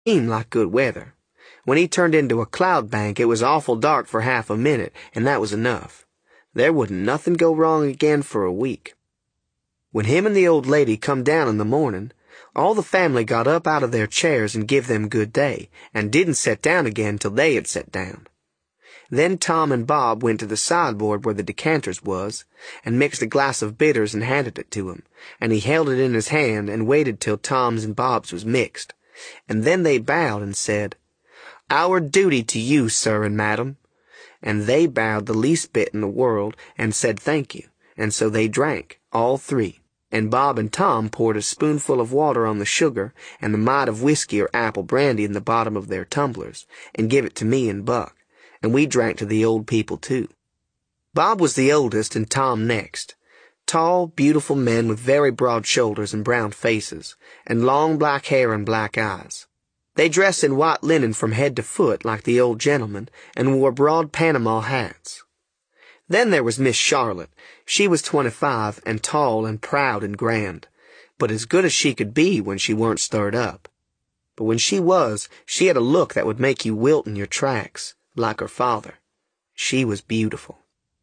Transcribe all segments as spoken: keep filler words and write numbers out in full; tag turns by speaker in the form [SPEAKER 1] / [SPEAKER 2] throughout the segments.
[SPEAKER 1] Seemed like good weather. When he turned into a cloud bank, it was awful dark for half a minute, and that was enough. There wouldn't nothing go wrong again for a week. When him and the old lady come down in the morning, all the family got up out of their chairs and give them good day, and didn't set down again till they had set down. Then Tom and Bob went to the sideboard where the decanters was, and mixed a glass of bitters and handed it to him, and he held it in his hand and waited till Tom's and Bob's was mixed. And then they bowed and said, "Our duty to you, sir and madam." And they bowed the least bit in the world and said thank you, and so they drank, all three, and Bob and Tom poured a spoonful of water on the sugar and the mite of whiskey or apple brandy in the bottom of their tumblers, and give it to me and Buck, and we drank to the old people too. Bob was the oldest and Tom next. Tall, beautiful men with very broad shoulders and brown faces, and long black hair and black eyes. They dressed in white linen from head to foot like the old gentleman, and wore broad Panama hats. Then there was Miss Charlotte. She was twenty-five, and tall and proud and grand, but as good as she could be when she weren't stirred up. But when she was, she had a look that would make you wilt in your tracks, like her father. She was beautiful.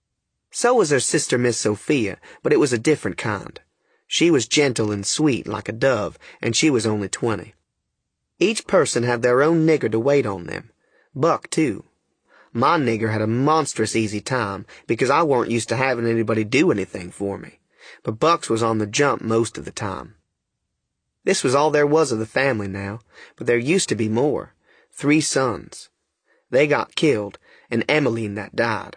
[SPEAKER 1] So was her sister Miss Sophia, but it was a different kind. She was gentle and sweet like a dove, and she was only twenty. Each person had their own nigger to wait on them. Buck, too. My nigger had a monstrous easy time, because I weren't used to having anybody do anything for me. But Buck's was on the jump most of the time. This was all there was of the family now, but there used to be more. Three sons. They got killed, and Emmeline that died.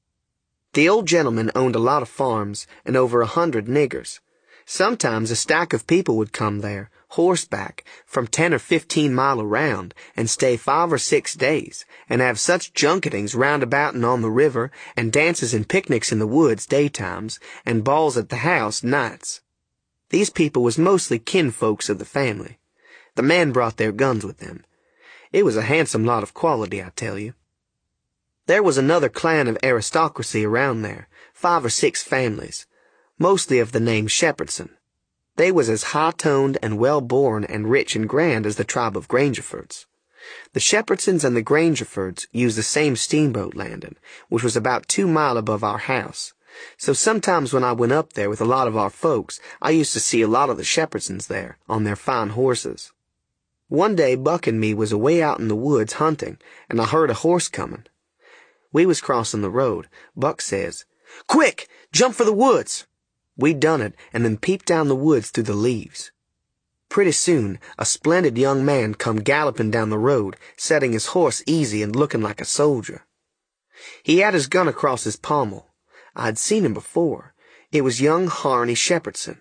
[SPEAKER 1] The old gentleman owned a lot of farms and over a hundred niggers. Sometimes a stack of people would come there, horseback, from ten or fifteen mile around, and stay five or six days, and have such junketings round about and on the river, and dances and picnics in the woods daytimes, and balls at the house nights. These people was mostly kinfolks of the family. The men brought their guns with them. It was a handsome lot of quality, I tell you. There was another clan of aristocracy around there, five or six families, mostly of the name Shepherdson. They was as high-toned and well-born and rich and grand as the tribe of Grangerfords. The Shepherdsons and the Grangerfords used the same steamboat landing, which was about two mile above our house. So sometimes when I went up there with a lot of our folks, I used to see a lot of the Shepherdsons there, on their fine horses. One day Buck and me was away out in the woods hunting, and I heard a horse coming. We was crossing the road. Buck says, "Quick! Jump for the woods!" We done it, and then peeped down the woods through the leaves. Pretty soon, a splendid young man come galloping down the road, setting his horse easy and looking like a soldier. He had his gun across his pommel. I'd seen him before. It was young Harney Shepherdson.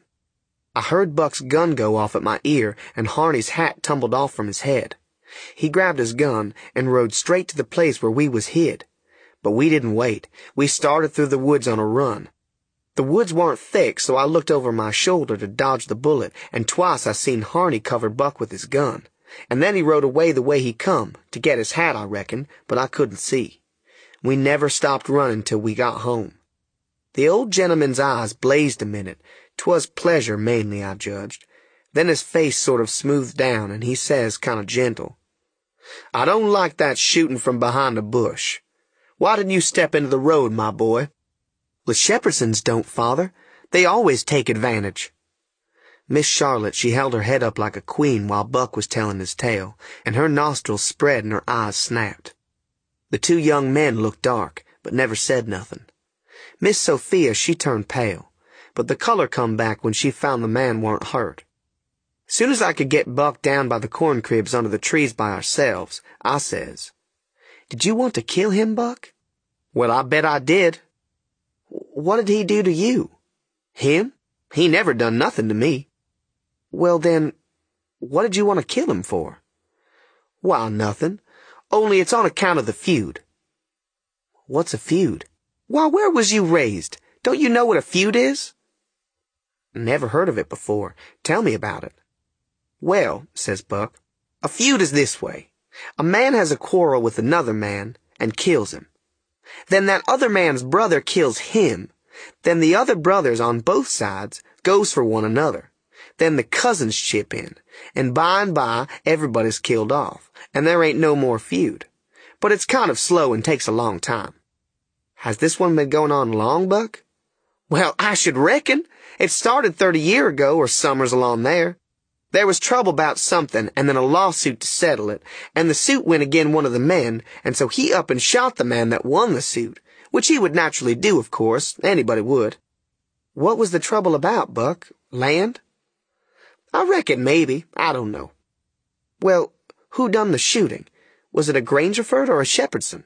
[SPEAKER 1] I heard Buck's gun go off at my ear, and Harney's hat tumbled off from his head. He grabbed his gun and rode straight to the place where we was hid. But we didn't wait. We started through the woods on a run. The woods weren't thick, so I looked over my shoulder to dodge the bullet, and twice I seen Harney cover Buck with his gun. And then he rode away the way he come, to get his hat, I reckon, but I couldn't see. We never stopped running till we got home. The old gentleman's eyes blazed a minute. 'Twas pleasure mainly, I judged. Then his face sort of smoothed down, and he says, kind of gentle, "I don't like that shooting from behind a bush. Why didn't you step into the road, my boy?" "The Shepherdsons don't, father. They always take advantage." Miss Charlotte, she held her head up like a queen while Buck was telling his tale, and her nostrils spread and her eyes snapped. The two young men looked dark, but never said nothing. Miss Sophia, she turned pale, but the color come back when she found the man weren't hurt. Soon as I could get Buck down by the corn cribs under the trees by ourselves, I says, "Did you want to kill him, Buck?" "Well, I bet I did." "What did he do to you?" "Him? He never done nothing to me." "Well, then, what did you want to kill him for?" "Why, nothing. Only it's on account of the feud." "What's a feud?" "Why, where was you raised? Don't you know what a feud is?" "Never heard of it before. Tell me about it." "Well," says Buck, "a feud is this way. A man has a quarrel with another man and kills him. Then that other man's brother kills him. Then the other brothers on both sides goes for one another. Then the cousins chip in, and by and by everybody's killed off, and there ain't no more feud. But it's kind of slow and takes a long time. Has this one been going on long, Buck? Well, I should reckon. It started thirty year ago or summers along there. There was trouble about something, and then a lawsuit to settle it, and the suit went agin one of the men, and so he up and shot the man that won the suit, which he would naturally do, of course. Anybody would. What was the trouble about, Buck? Land? I reckon maybe. I don't know. Well, who done the shooting? Was it a Grangerford or a Shepherdson?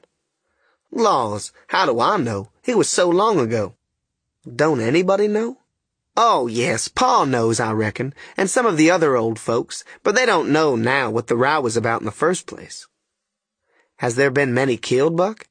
[SPEAKER 1] Laws, how do I know? It was so long ago. Don't anybody know? Oh, yes, Pa knows, I reckon, and some of the other old folks, but they don't know now what the row was about in the first place. Has there been many killed, Buck?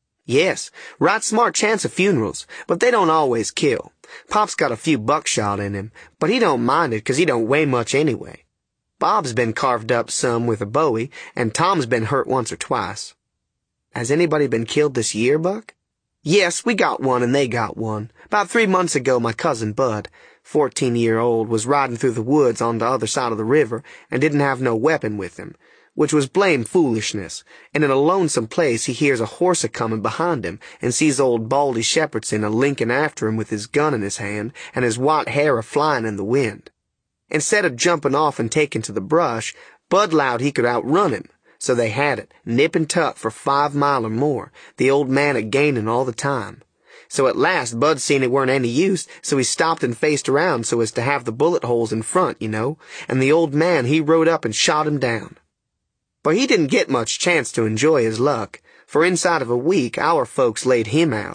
[SPEAKER 1] Yes, right smart chance of funerals, but they don't always kill. Pop's got a few buckshot in him, but he don't mind it 'cause he don't weigh much anyway. Bob's been carved up some with a bowie, and Tom's been hurt once or twice. Has anybody been killed this year, Buck? Yes, we got one and they got one. About three months ago, my cousin Bud, fourteen-year-old, was riding through the woods on the other side of the river and didn't have no weapon with him, which was blame foolishness, and in a lonesome place he hears a horse a-comin' behind him and sees old Baldy Shepherdson a-linkin' after him with his gun in his hand and his white hair a-flyin' in the wind. Instead of jumping off and taking to the brush, Bud 'lowed he could outrun him. So they had it, nip and tuck for five mile or more, the old man a-gainin' all the time. So at last Bud seen it weren't any use, so he stopped and faced around so as to have the bullet holes in front, you know, and the old man he rode up and shot him down. But he didn't get much chance to enjoy his luck, for inside of a week our folks laid him out.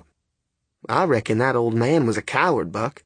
[SPEAKER 1] I reckon that old man was a coward, Buck.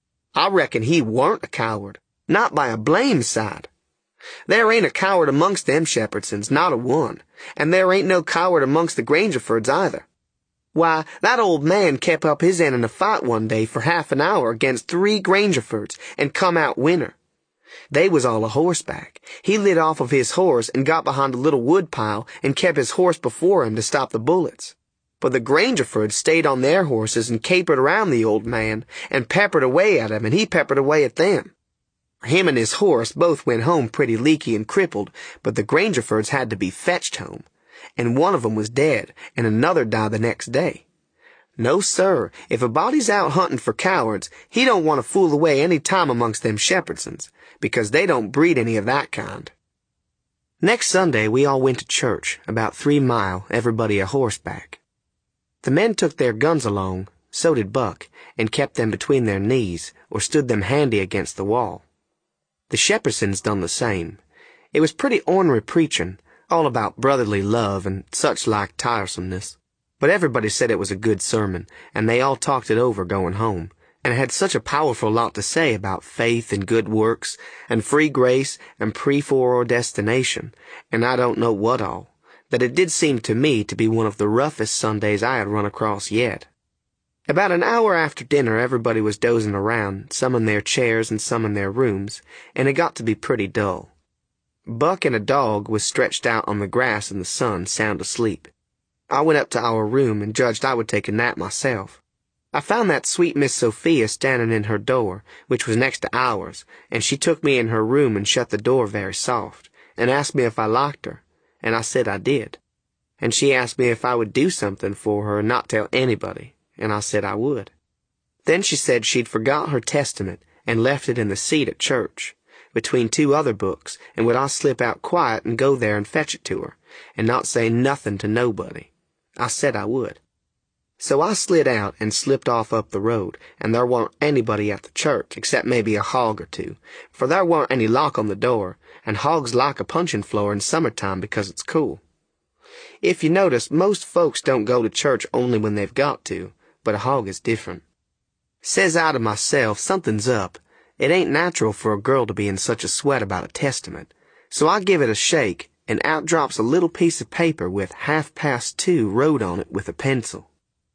[SPEAKER 1] I reckon he weren't a coward, not by a blame sight. There ain't a coward amongst them Shepherdsons, not a one, and there ain't no coward amongst the Grangerfords either. Why, that old man kept up his end in a fight one day for half an hour against three Grangerfords and come out winner. They was all a horseback. He lit off of his horse and got behind a little wood pile and kept his horse before him to stop the bullets. But the Grangerfords stayed on their horses and capered around the old man and peppered away at him, and he peppered away at them. Him and his horse both went home pretty leaky and crippled, but the Grangerfords had to be fetched home, and one of 'em was dead, and another died the next day. No, sir, if a body's out hunting for cowards, he don't want to fool away any time amongst them Shepherdsons, because they don't breed any of that kind. Next Sunday we all went to church, about three mile, everybody a horseback. The men took their guns along, so did Buck, and kept them between their knees, or stood them handy against the wall. The Shepherdsons done the same. It was pretty ornery preachin', all about brotherly love and such like tiresomeness. But everybody said it was a good sermon, and they all talked it over going home, and it had such a powerful lot to say about faith and good works, and free grace and pre-foredestination, and I don't know what all, that it did seem to me to be one of the roughest Sundays I had run across yet. About an hour after dinner everybody was dozing around, some in their chairs and some in their rooms, and it got to be pretty dull. Buck and a dog was stretched out on the grass in the sun, sound asleep. I went up to our room and judged I would take a nap myself. I found that sweet Miss Sophia standing in her door, which was next to ours, and she took me in her room and shut the door very soft, and asked me if I liked her, and I said I did. And she asked me if I would do something for her and not tell anybody, and I said I would. Then she said she'd forgot her Testament and left it in the seat at church, between two other books, and would I slip out quiet and go there and fetch it to her, and not say nothing to nobody. I said I would. So I slid out and slipped off up the road, and there warn't anybody at the church, except maybe a hog or two, for there warn't any lock on the door, and hogs like a puncheon floor in summertime because it's cool. If you notice, most folks don't go to church only when they've got to, but a hog is different. Says I to myself, something's up. It ain't natural for a girl to be in such a sweat about a testament. So I give it a shake, and out drops a little piece of paper with half past two wrote on it with a pencil.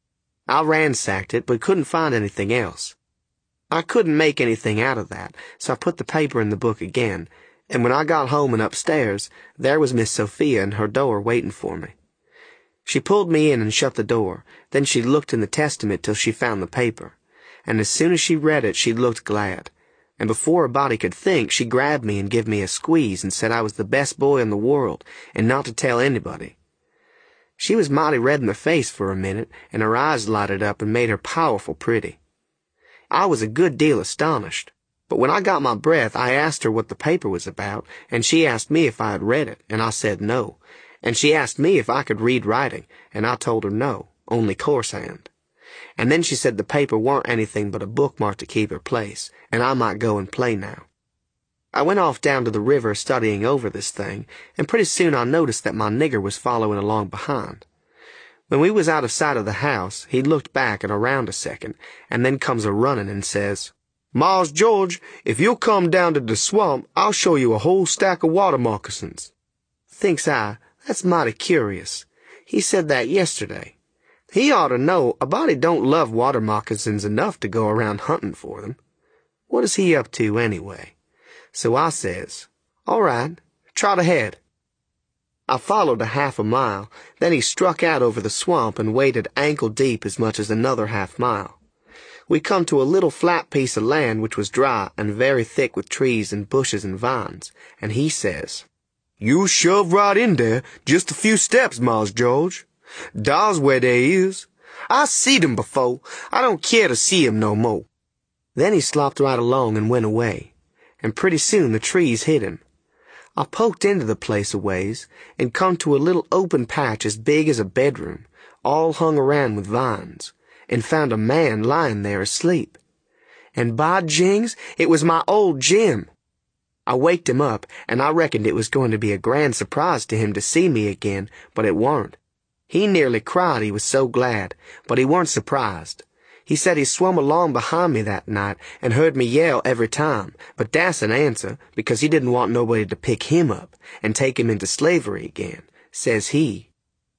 [SPEAKER 1] I ransacked it, but couldn't find anything else. I couldn't make anything out of that, so I put the paper in the book again, and when I got home and upstairs, there was Miss Sophia in her door waiting for me. She pulled me in and shut the door, then she looked in the Testament till she found the paper, and as soon as she read it she looked glad. And before a body could think, she grabbed me and give me a squeeze and said I was the best boy in the world and not to tell anybody. She was mighty red in the face for a minute, and her eyes lighted up and made her powerful pretty. I was a good deal astonished, but when I got my breath, I asked her what the paper was about, and she asked me if I had read it, and I said no. And she asked me if I could read writing, and I told her no, only coarse hand. And then she said the paper weren't anything but a bookmark to keep her place, and I might go and play now. I went off down to the river studying over this thing, and pretty soon I noticed that my nigger was following along behind. When we was out of sight of the house, he looked back and around a second, and then comes a-running and says, "Mars George, if you'll come down to the swamp, I'll show you a whole stack of water moccasins." Thinks I, that's mighty curious. He said that yesterday. He ought to know a body don't love water moccasins enough to go around hunting for them. What is he up to anyway? So I says, "All right, trot ahead." I followed a half a mile, then he struck out over the swamp and waded ankle deep as much as another half mile. We come to a little flat piece of land which was dry and very thick with trees and bushes and vines, and he says, "You shove right in there, just a few steps, Mars George. Dar's where they is. I seed 'em before. I don't care to see 'em no more." Then he slopped right along and went away, and pretty soon the trees hid him. I poked into the place a ways, and come to a little open patch as big as a bedroom, all hung around with vines, and found a man lying there asleep. And by jings, it was my old Jim. I waked him up, and I reckoned it was going to be a grand surprise to him to see me again, but it warn't. He nearly cried, he was so glad, but he weren't surprised. He said he swum along behind me that night and heard me yell every time, but that's an answer, because he didn't want nobody to pick him up and take him into slavery again, says he.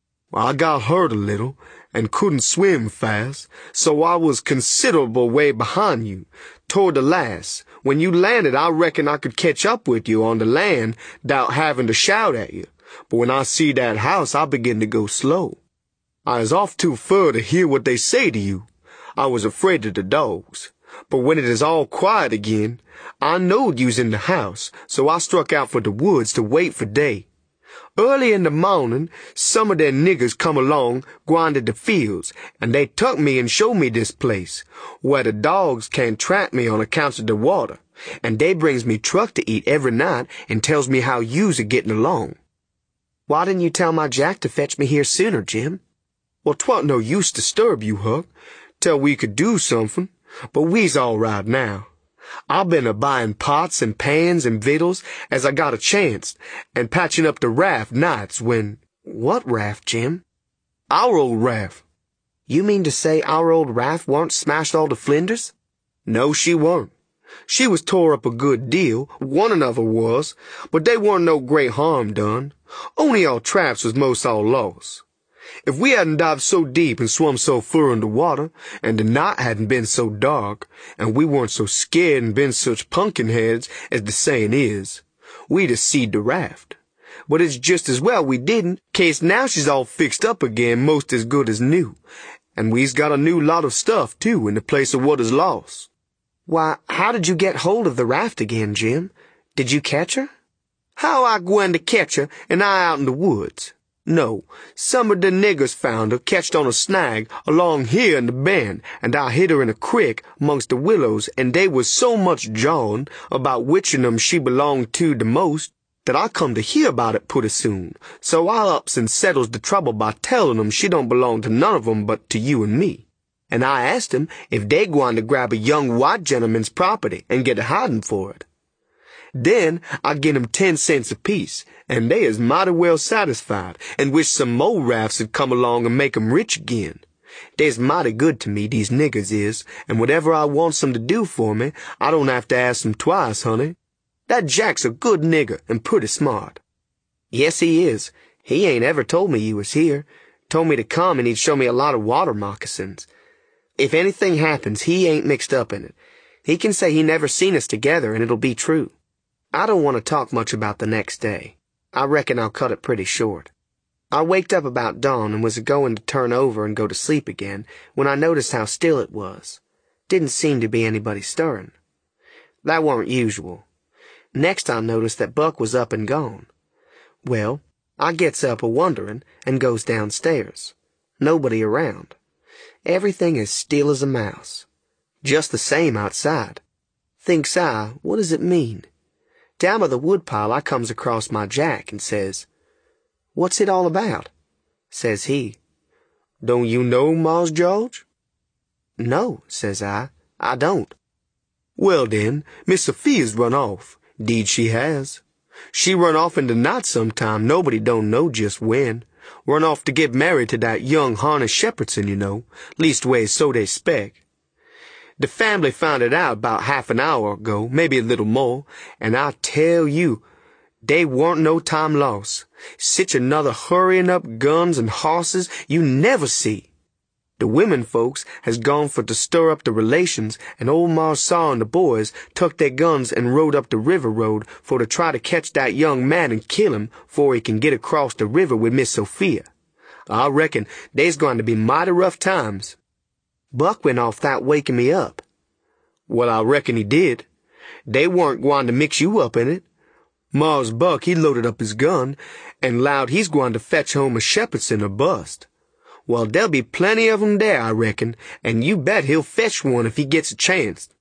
[SPEAKER 1] "I got hurt a little, and couldn't swim fast, so I was considerable way behind you, toward the last. When you landed, I reckon I could catch up with you on the land, 'thout having to shout at you. But when I see that house, I begin to go slow. I is off too fur to hear what they say to you. I was afraid of the dogs. But when it is all quiet again, I knowed you's in the house, so I struck out for the woods to wait for day. Early in the morning, some of them niggers come along, gwine to the fields, and they took me and showed me this place, where the dogs can't trap me on account of the water, and they brings me truck to eat every night and tells me how you's a getting along." "Why didn't you tell my Jack to fetch me here sooner, Jim?" "Well, 'twa'n't no use to disturb you, Huck, till we could do something, but we's all right now. I been a-buying pots and pans and victuals as I got a chance, and patching up the raft nights when—" "What raft, Jim?" "Our old raft." "You mean to say our old raft warn't smashed all to flinders?" "No, she warn't. She was tore up a good deal, one of her was, but they warn't no great harm done. Only our traps was most all lost. If we hadn't dived so deep and swum so fur under water, and the night hadn't been so dark, and we weren't so scared and been such pumpkin heads, as the saying is, we'd a seed the raft. But it's just as well we didn't, case now she's all fixed up again most as good as new, and we's got a new lot of stuff, too, in the place of what is lost." "Why, how did you get hold of the raft again, Jim? Did you catch her?" "How I gwine to catch her, and I out in the woods? No, some of the niggers found her catched on a snag along here in the bend, and I hid her in a crick amongst the willows, and they was so much jawing about which of 'em she belonged to the most, that I come to hear about it putty soon, so I ups and settles the trouble by telling 'em she don't belong to none of 'em but to you and me. And I asked 'em if they gwine to grab a young white gentleman's property and get a hiding for it. Then I gin 'em ten cents apiece, and they is mighty well satisfied, and wish some more rafts had come along and make 'em rich again. They's mighty good to me, these niggers is, and whatever I wants 'em to do for me, I don't have to ask 'em twice, honey. That Jack's a good nigger and pretty smart." "Yes, he is. He ain't ever told me you was here. Told me to come and he'd show me a lot of water moccasins. If anything happens, he ain't mixed up in it. He can say he never seen us together, and it'll be true. I don't want to talk much about the next day. I reckon I'll cut it pretty short. I waked up about dawn and was a-going to turn over and go to sleep again when I noticed how still it was. Didn't seem to be anybody stirring. That warn't usual. Next I noticed that Buck was up and gone. Well, I gets up a-wonderin' and goes downstairs. Nobody around. Everything as still as a mouse. Just the same outside. Thinks I, what does it mean? Down by the woodpile I comes across my Jack and says, "What's it all about?" Says he, "Don't you know, Mars George?" "No," says I, "I don't." "Well, den, Miss Sophia's run off. 'Deed she has. She run off in de night sometime, nobody don't know just when. Run off to get married to dat young Harney Shepherdson, you know. Leastways, so they spec. De family found it out 'bout half an hour ago, maybe a little more, and I tell you, dey warn't no time lost. Sich another hurrying up guns and hosses you never see. The women folks has gone for to stir up the relations, and old Mars Saul and the boys took their guns and rode up the river road for to try to catch that young man and kill him 'fore he can get across the river with Miss Sophia. I reckon they's going to be mighty rough times. Buck went off that waking me up." "Well, I reckon he did. They warn't gwine to mix you up in it. Mars Buck, he loaded up his gun, and 'lowed he's gwine to fetch home a Shepherdson or bust. Well, there'll be plenty of 'em there, I reckon, and you bet he'll fetch one if he gets a chance."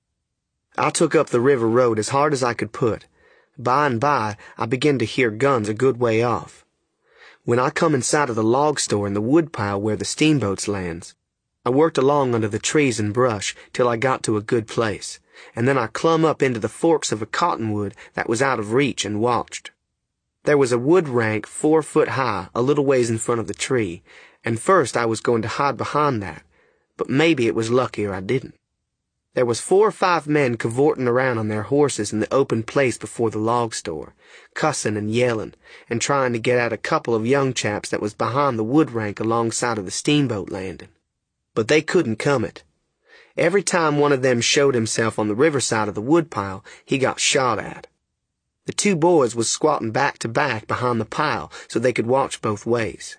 [SPEAKER 1] I took up the river road as hard as I could put. By and by, I began to hear guns a good way off. When I come inside of the log store in the woodpile where the steamboats lands, I worked along under the trees and brush till I got to a good place, and then I clumb up into the forks of a cottonwood that was out of reach and watched. There was a wood rank four foot high a little ways in front of the tree, and first I was going to hide behind that, but maybe it was luckier I didn't. There was four or five men cavorting around on their horses in the open place before the log store, cussing and yelling, and trying to get at a couple of young chaps that was behind the wood rank alongside of the steamboat landing. But they couldn't come it. Every time one of them showed himself on the riverside of the woodpile, he got shot at. The two boys was squatting back to back behind the pile so they could watch both ways.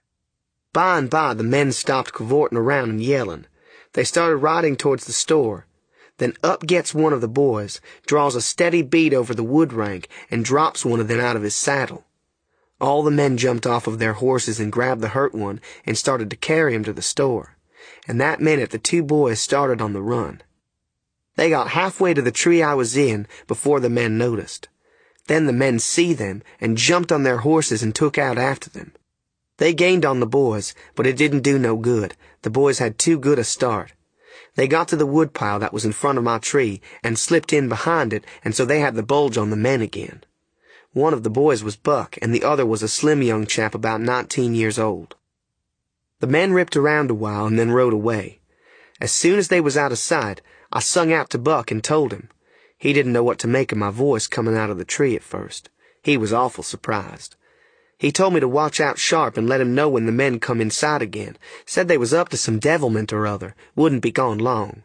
[SPEAKER 1] By and by the men stopped cavorting around and yelling. They started riding towards the store. Then up gets one of the boys, draws a steady bead over the wood rank, and drops one of them out of his saddle. All the men jumped off of their horses and grabbed the hurt one and started to carry him to the store. And that minute the two boys started on the run. They got halfway to the tree I was in before the men noticed. Then the men see them and jumped on their horses and took out after them. They gained on the boys, but it didn't do no good. The boys had too good a start. They got to the woodpile that was in front of my tree and slipped in behind it, and so they had the bulge on the men again. One of the boys was Buck, and the other was a slim young chap about nineteen years old. The men ripped around a while and then rode away. As soon as they was out of sight, I sung out to Buck and told him. He didn't know what to make of my voice coming out of the tree at first. He was awful surprised. He told me to watch out sharp and let him know when the men come inside again. Said they was up to some devilment or other, wouldn't be gone long.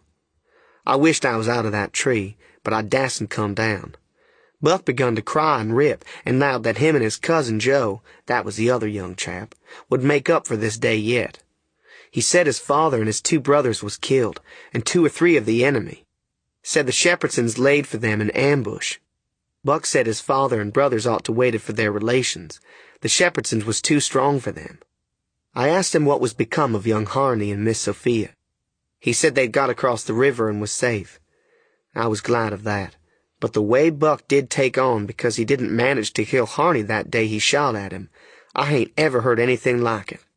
[SPEAKER 1] I wished I was out of that tree, but I dasn't come down. Buck begun to cry and rip, and vowed that him and his cousin Joe, that was the other young chap, would make up for this day yet. He said his father and his two brothers was killed, and two or three of the enemy. Said the Shepherdsons laid for them in ambush. Buck said his father and brothers ought to waited for their relations. The Shepherdsons was too strong for them. I asked him what was become of young Harney and Miss Sophia. He said they'd got across the river and was safe. I was glad of that, but the way Buck did take on because he didn't manage to kill Harney that day he shot at him, I ain't ever heard anything like it.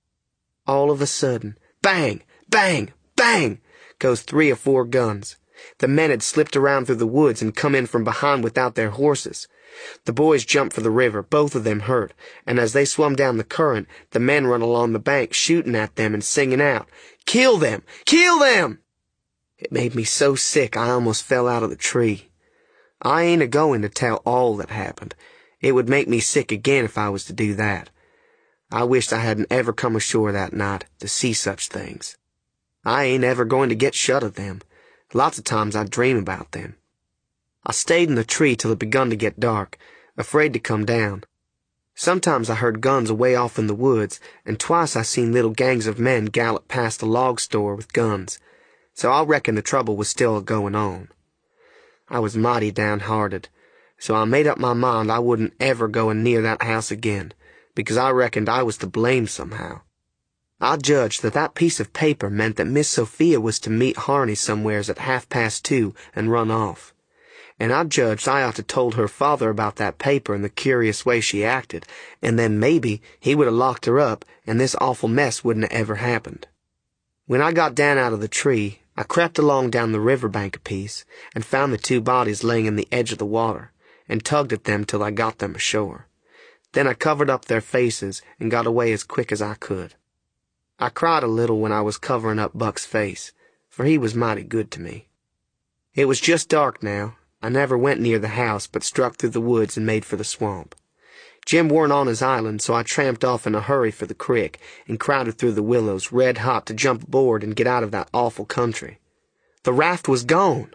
[SPEAKER 1] All of a sudden, bang, bang, bang, goes three or four guns. The men had slipped around through the woods and come in from behind without their horses. The boys jumped for the river, both of them hurt, and as they swum down the current, the men run along the bank shooting at them and singing out, "Kill them! Kill them!" It made me so sick I almost fell out of the tree. I ain't a-going to tell all that happened. It would make me sick again if I was to do that. I wished I hadn't ever come ashore that night to see such things. I ain't ever going to get shut of them. Lots of times I dream about them. I stayed in the tree till it begun to get dark, afraid to come down. Sometimes I heard guns away off in the woods, and twice I seen little gangs of men gallop past the log store with guns, so I reckon the trouble was still a-going on. I was mighty downhearted, so I made up my mind I wouldn't ever go near that house again, because I reckoned I was to blame somehow. I judged that that piece of paper meant that Miss Sophia was to meet Harney somewheres at half past two and run off. And I judged I ought to told her father about that paper and the curious way she acted, and then maybe he would have locked her up and this awful mess wouldn't have ever happened. When I got down out of the tree, I crept along down the river bank a piece and found the two bodies laying in the edge of the water, and tugged at them till I got them ashore. Then I covered up their faces and got away as quick as I could. I cried a little when I was covering up Buck's face, for he was mighty good to me. It was just dark now. I never went near the house, but struck through the woods and made for the swamp. Jim weren't on his island, so I tramped off in a hurry for the creek and crowded through the willows, red hot to jump aboard and get out of that awful country. The raft was gone.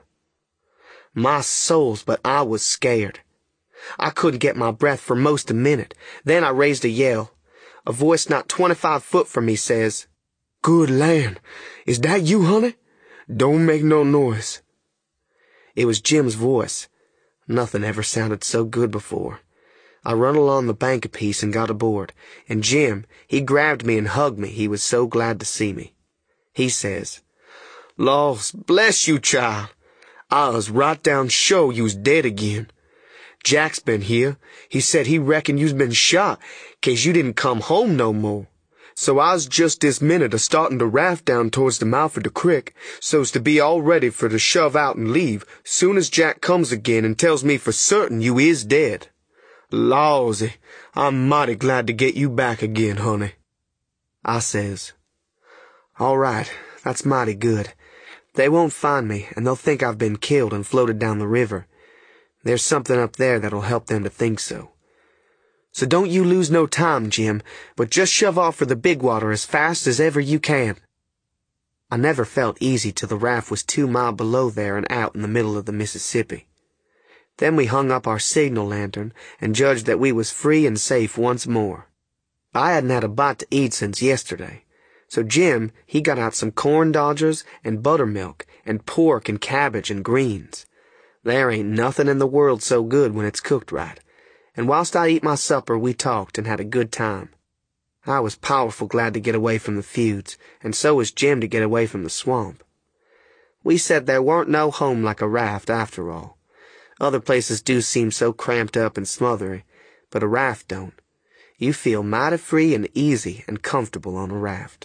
[SPEAKER 1] My souls, but I was scared. I couldn't get my breath for most a minute. Then I raised a yell. A voice not twenty-five foot from me says, "Good land, is that you, honey? Don't make no noise." It was Jim's voice. Nothing ever sounded so good before. I run along the bank a piece and got aboard, and Jim, he grabbed me and hugged me, he was so glad to see me. He says, "Laws, bless you, child. I was right down sure you's dead again. Jack's been here. He said he reckoned you's been shot, 'case you didn't come home no more. So I was just this minute a-starting to raft down towards the mouth of the crick, so's to be all ready for to shove out and leave, soon as Jack comes again and tells me for certain you is dead. Lawsy, I'm mighty glad to get you back again, honey." I says, "All right, that's mighty good. They won't find me, and they'll think I've been killed and floated down the river. There's something up there that'll help them to think so. So don't you lose no time, Jim, but just shove off for the big water as fast as ever you can." I never felt easy till the raft was two mile below there and out in the middle of the Mississippi. Then we hung up our signal lantern and judged that we was free and safe once more. I hadn't had a bite to eat since yesterday, so Jim, he got out some corn dodgers and buttermilk and pork and cabbage and greens. There ain't nothing in the world so good when it's cooked right, and whilst I eat my supper we talked and had a good time. I was powerful glad to get away from the feuds, and so was Jim to get away from the swamp. We said there warn't no home like a raft after all. Other places do seem so cramped up and smothery, but a raft don't. You feel mighty free and easy and comfortable on a raft.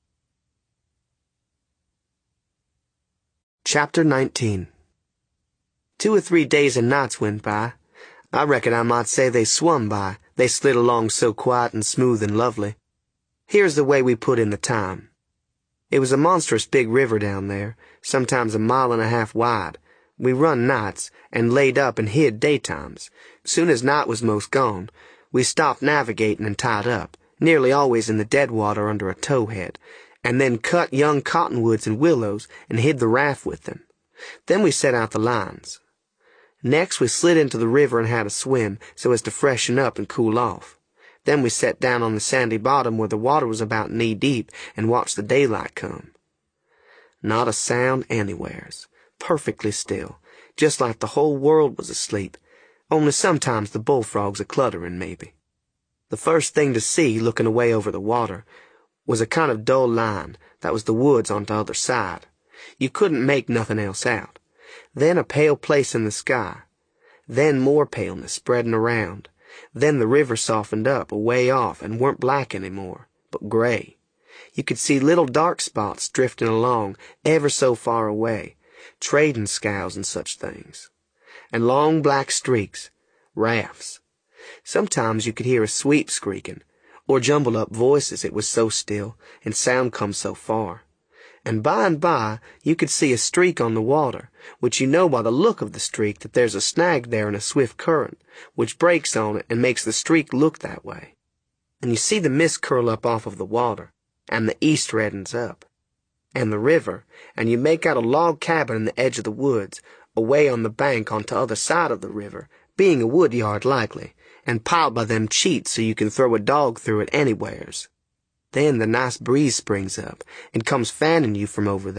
[SPEAKER 1] Chapter nineteen. Two or three days and nights went by. I reckon I might say they swum by, they slid along so quiet and smooth and lovely. Here's the way we put in the time. It was a monstrous big river down there, sometimes a mile and a half wide. We run nights, and laid up and hid daytimes. Soon as night was most gone, we stopped navigating and tied up, nearly always in the dead water under a towhead, and then cut young cottonwoods and willows and hid the raft with them. Then we set out the lines. Next we slid into the river and had a swim, so as to freshen up and cool off. Then we sat down on the sandy bottom where the water was about knee-deep and watched the daylight come. Not a sound anywheres. Perfectly still, just like the whole world was asleep, only sometimes the bullfrogs a-cluttering maybe. The first thing to see, looking away over the water, was a kind of dull line that was the woods on the other side. You couldn't make nothing else out. Then a pale place in the sky. Then more paleness spreading around. Then the river softened up away off and weren't black any more, but gray. You could see little dark spots drifting along ever so far away, trading scows and such things. And long black streaks, rafts. Sometimes you could hear a sweep screaking, or jumbled up voices, it was so still, and sound come so far. And by and by you could see a streak on the water, which you know by the look of the streak that there's a snag there in a swift current, which breaks on it and makes the streak look that way. And you see the mist curl up off of the water, and the east reddens up. And the river, and you make out a log cabin in the edge of the woods, away on the bank on t'other side of the river, being a wood yard likely, and piled by them cheats so you can throw a dog through it anywheres. Then the nice breeze springs up, and comes fanning you from over there,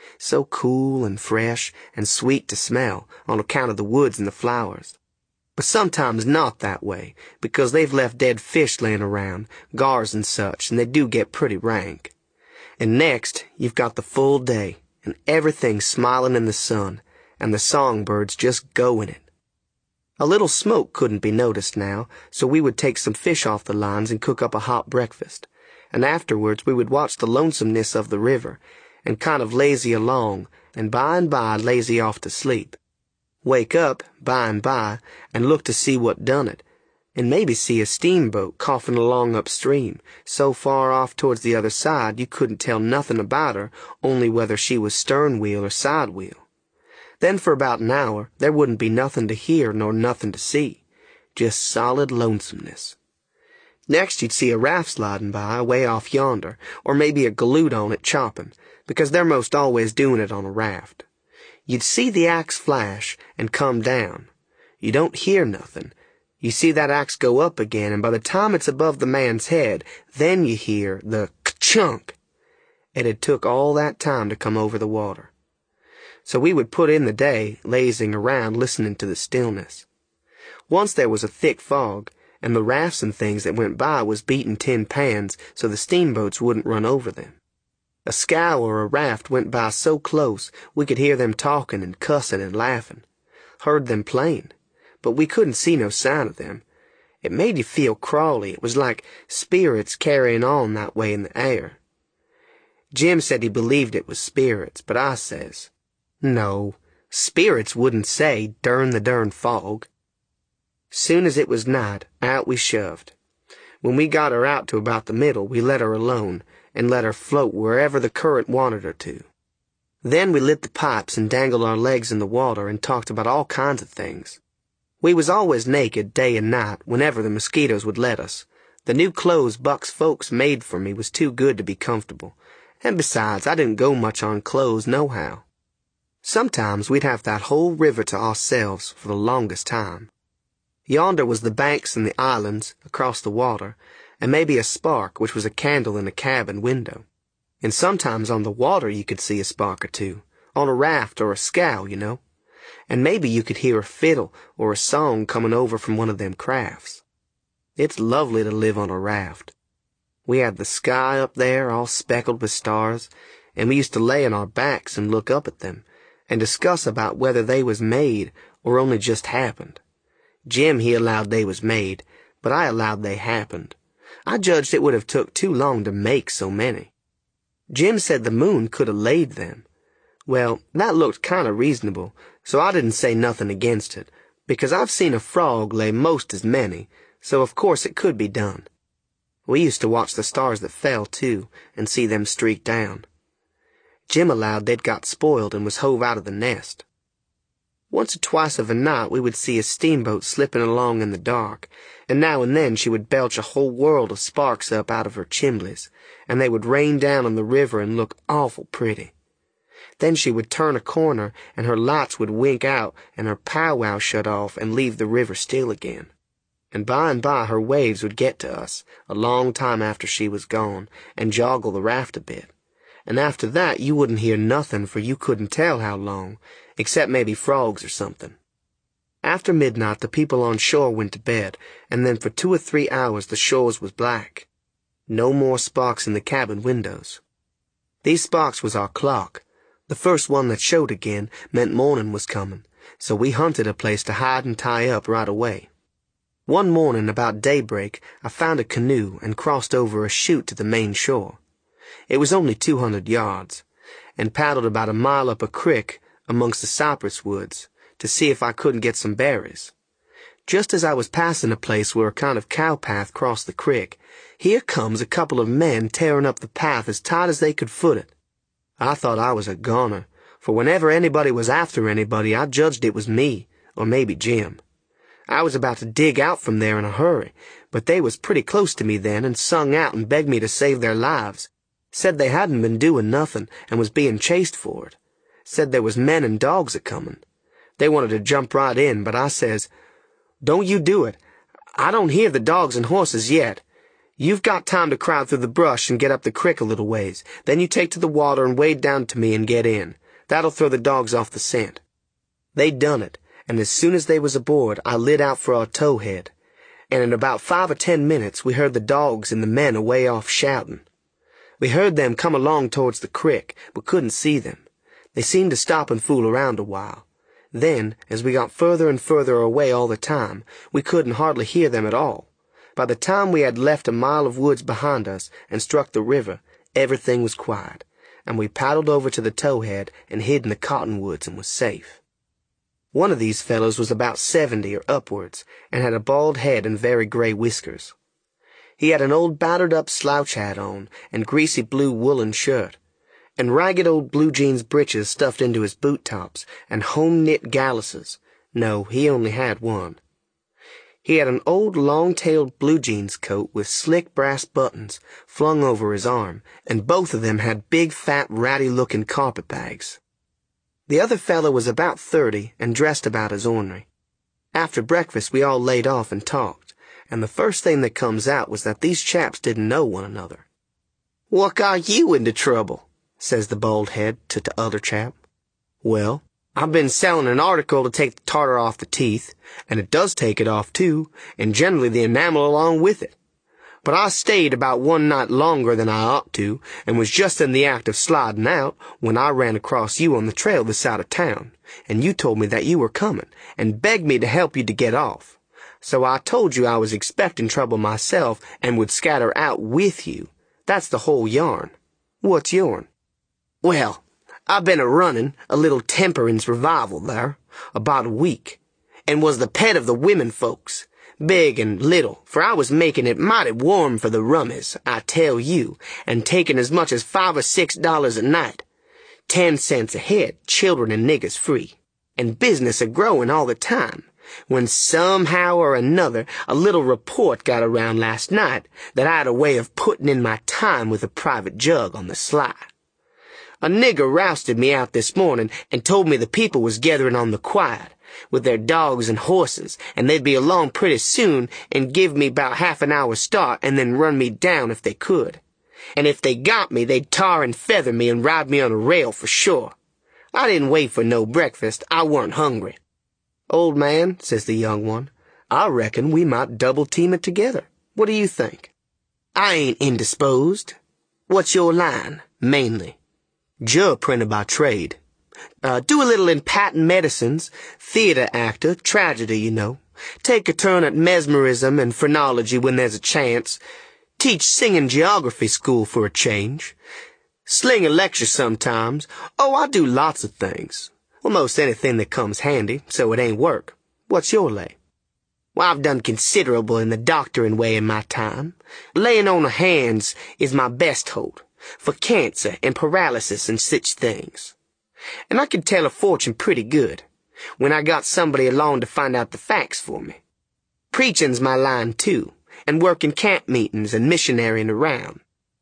[SPEAKER 1] so cool and fresh and sweet to smell on account of the woods and the flowers. But sometimes not that way, because they've left dead fish laying around, gars and such, and they do get pretty rank. And next, you've got the full day, and everything smiling in the sun, and the songbirds just go in it. A little smoke couldn't be noticed now, so we would take some fish off the lines and cook up a hot breakfast, and afterwards we would watch the lonesomeness of the river, and kind of lazy along, and by and by lazy off to sleep. Wake up, by and by, and look to see what done it, and maybe see a steamboat coughing along upstream, so far off towards the other side you couldn't tell nothing about her, only whether she was stern wheel or side wheel. Then for about an hour there wouldn't be nothing to hear nor nothing to see, just solid lonesomeness. Next you'd see a raft sliding by away off yonder, or maybe a galoot on it chopping, because they're most always doing it on a raft. You'd see the axe flash and come down. You don't hear nothing. You see that axe go up again, and by the time it's above the man's head, then you hear the ka-chunk. It had took all that time to come over the water. So we would put in the day, lazing around, listening to the stillness. Once there was a thick fog, and the rafts and things that went by was beating tin pans so the steamboats wouldn't run over them. A scow or a raft went by so close we could hear them talking and cussing and laughing. Heard them plain, but we couldn't see no sign of them. It made you feel crawly. It was like spirits carrying on that way in the air. Jim said he believed it was spirits, but I says, no, spirits wouldn't say durn the durn fog. Soon as it was night, out we shoved. When we got her out to about the middle, we let her alone, and let her float wherever the current wanted her to. Then we lit the pipes and dangled our legs in the water and talked about all kinds of things. We was always naked day and night whenever the mosquitoes would let us. The new clothes Buck's folks made for me was too good to be comfortable, and besides, I didn't go much on clothes nohow. Sometimes we'd have that whole river to ourselves for the longest time. Yonder was the banks and the islands across the water, and maybe a spark, which was a candle in a cabin window. And sometimes on the water you could see a spark or two, on a raft or a scow, you know. And maybe you could hear a fiddle or a song coming over from one of them crafts. It's lovely to live on a raft. We had the sky up there all speckled with stars, and we used to lay on our backs and look up at them, and discuss about whether they was made or only just happened. Jim, he allowed they was made, but I allowed they happened. I judged it would have took too long to make so many. Jim said the moon could have laid them. Well, that looked kind of reasonable, so I didn't say nothing against it, because I've seen a frog lay most as many, so of course it could be done. We used to watch the stars that fell, too, and see them streak down. Jim allowed they'd got spoiled and was hove out of the nest. Once or twice of a night we would see a steamboat slipping along in the dark, and now and then she would belch a whole world of sparks up out of her chimblies, and they would rain down on the river and look awful pretty. Then she would turn a corner, and her lights would wink out, and her powwow shut off and leave the river still again. And by and by her waves would get to us, a long time after she was gone, and joggle the raft a bit. And after that you wouldn't hear nothing, for you couldn't tell how long, except maybe frogs or something. After midnight the people on shore went to bed, and then for two or three hours the shores was black. No more sparks in the cabin windows. These sparks was our clock. The first one that showed again meant morning was coming, so we hunted a place to hide and tie up right away. One morning about daybreak I found a canoe and crossed over a chute to the main shore. It was only two hundred yards, and paddled about a mile up a creek amongst the cypress woods to see if I couldn't get some berries. Just as I was passing a place where a kind of cow path crossed the creek, here comes a couple of men tearing up the path as tight as they could foot it. I thought I was a goner, for whenever anybody was after anybody I judged it was me, or maybe Jim. I was about to dig out from there in a hurry, but they was pretty close to me then and sung out and begged me to save their lives. Said they hadn't been doing nothing and was being chased for it. Said there was men and dogs a-comin'. They wanted to jump right in, but I says, "Don't you do it. I don't hear the dogs and horses yet. You've got time to crowd through the brush and get up the crick a little ways. Then you take to the water and wade down to me and get in. That'll throw the dogs off the scent." They done it, and as soon as they was aboard, I lit out for our towhead. And in about five or ten minutes, we heard the dogs and the men away off shouting. We heard them come along towards the crick, but couldn't see them. They seemed to stop and fool around a while. Then, as we got further and further away all the time, we couldn't hardly hear them at all. By the time we had left a mile of woods behind us and struck the river, everything was quiet, and we paddled over to the towhead and hid in the cottonwoods and was safe. One of these fellows was about seventy or upwards, and had a bald head and very gray whiskers. He had an old battered-up slouch hat on, and greasy blue woolen shirt, and ragged old blue jeans breeches stuffed into his boot-tops, and home-knit galluses. No, he only had one. He had an old long-tailed blue jeans coat with slick brass buttons flung over his arm, and both of them had big, fat, ratty-looking carpet-bags. The other fellow was about thirty and dressed about as ornery. After breakfast we all laid off and talked, and the first thing that comes out was that these chaps didn't know one another. "What got you into trouble?" says the bald head to the other chap. "Well, I've been selling an article to take the tartar off the teeth, and it does take it off too, and generally the enamel along with it. But I stayed about one night longer than I ought to, and was just in the act of sliding out when I ran across you on the trail this side of town, and you told me that you were coming, and begged me to help you to get off. So I told you I was expecting trouble myself and would scatter out with you. That's the whole yarn. What's yourn?" "Well, I've been a-running a little temperance revival there, about a week, and was the pet of the women folks, big and little, for I was making it mighty warm for the rummies, I tell you, and taking as much as five or six dollars a night, ten cents a head, children and niggers free, and business a-growing all the time, when somehow or another a little report got around last night that I had a way of putting in my time with a private jug on the sly. A nigger rousted me out this morning and told me the people was gathering on the quiet, with their dogs and horses, and they'd be along pretty soon and give me about half an hour's start and then run me down if they could. And if they got me, they'd tar and feather me and ride me on a rail for sure. I didn't wait for no breakfast. I warn't hungry. "Old man," says the young one, "I reckon we might double-team it together. What do you think?" "I ain't indisposed. What's your line, mainly?" "Jug printer by trade. Uh, do a little in patent medicines, theater actor, tragedy, you know. Take a turn at mesmerism and phrenology when there's a chance. Teach singing geography school for a change. Sling a lecture sometimes. Oh, I do lots of things. Almost anything that comes handy, so it ain't work. What's your lay?" "Well, I've done considerable in the doctoring way in my time. Laying on of hands is my best hold, for cancer and paralysis and such things. And I can tell a fortune pretty good, when I got somebody along to find out the facts for me. Preaching's my line, too, and working camp meetings and missionarying around."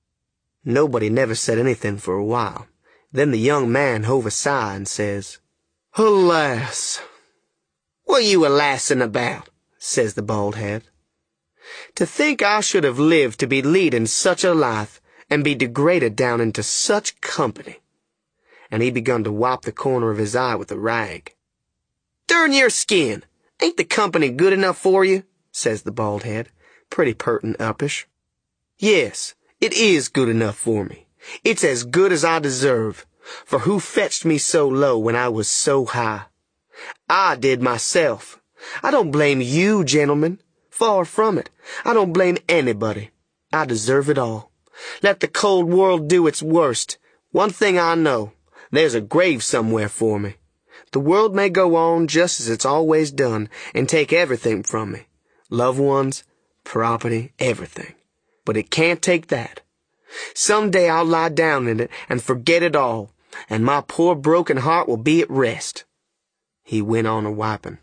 [SPEAKER 1] Nobody never said anything for a while. Then the young man hove a sigh and says, "Alas!" "What you a-lassing about?" says the bald head. "To think I should have lived to be leading such a life, and be degraded down into such company." And he begun to wipe the corner of his eye with a rag. "Durn your skin! Ain't the company good enough for you?" says the bald head, pretty pert and uppish. "Yes, it is good enough for me. It's as good as I deserve, for who fetched me so low when I was so high? I did myself. I don't blame you, gentlemen. Far from it. I don't blame anybody. I deserve it all. Let the cold world do its worst. One thing I know, there's a grave somewhere for me. The world may go on just as it's always done and take everything from me. Loved ones, property, everything. But it can't take that. Some day I'll lie down in it and forget it all, and my poor broken heart will be at rest." He went on a-wiping.